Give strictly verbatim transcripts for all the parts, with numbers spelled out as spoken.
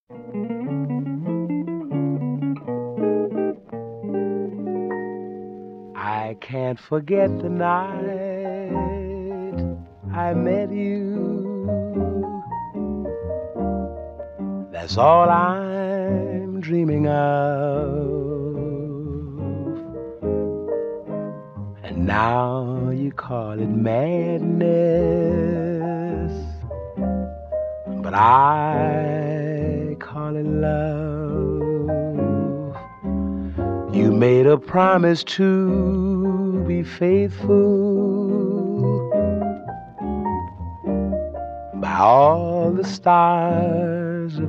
I can't forget the night I met you. That's all I'm dreaming of. And now you call it madness, but I call it love. You made a promise to be faithful by all the stars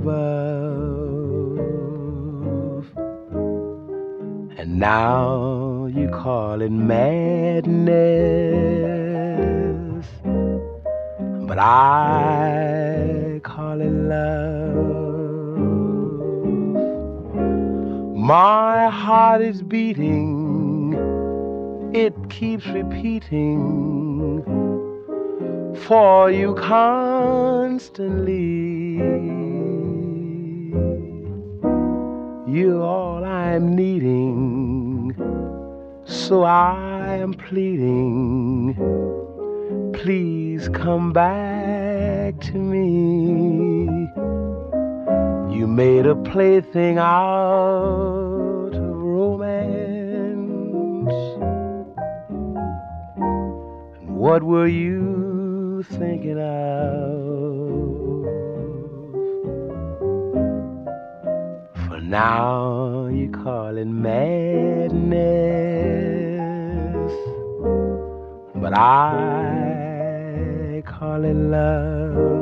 above, and now you call it madness, but I call it love. My heart is beating, it keeps repeating for you constantly. You're all I'm needing, so I am pleading, please come back to me. You made a plaything out of romance. And what were you thinking of? For now you call it madness, but I call it love.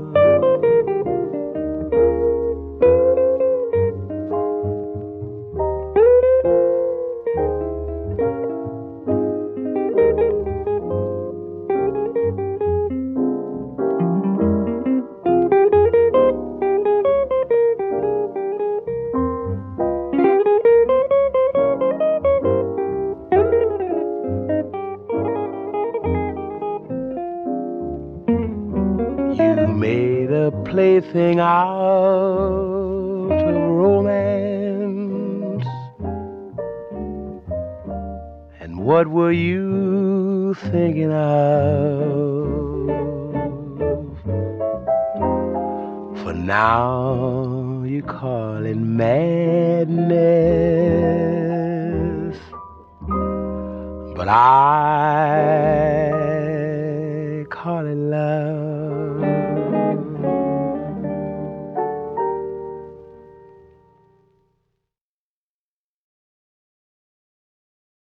You made a plaything out of romance. And what were you thinking of? For now you call it madness, but I